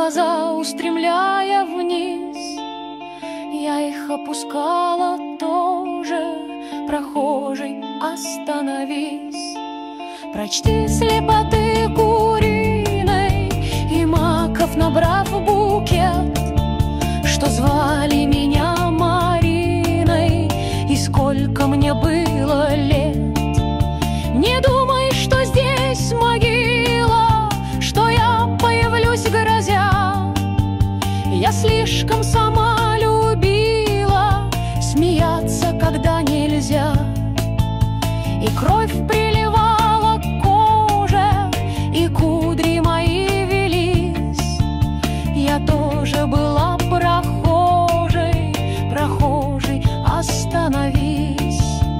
глаза устремляя вниз, я их опускала тоже. Прохожий, остановись, прочти слепоты куриной и маков, набрав букет, что звали меня Мариной, и сколько мне было лет. Не думай, что здесь могила, что я появлюсь грозя. Я слишком сама любила смеяться, когда нельзя. И кровь приливала к коже, и кудри мои велись. Я тоже была прохожей, прохожий, остановись.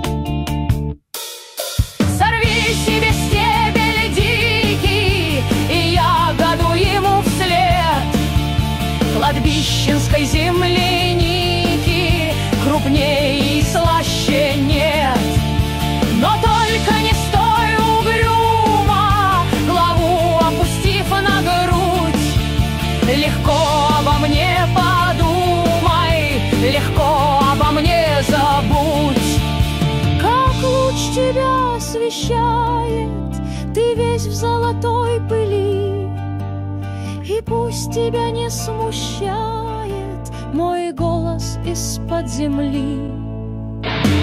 Сорви себе стебель дикий, и ягоду ему вслед. Кладбищенской земляники крупнее и слаще нет. Но только не стой угрюмо, главу опустив на грудь. Легко обо мне подумай, легко обо мне забудь. Как луч тебя освещает, ты весь в золотой пыли, и пусть тебя не смущает мой голос из-под земли.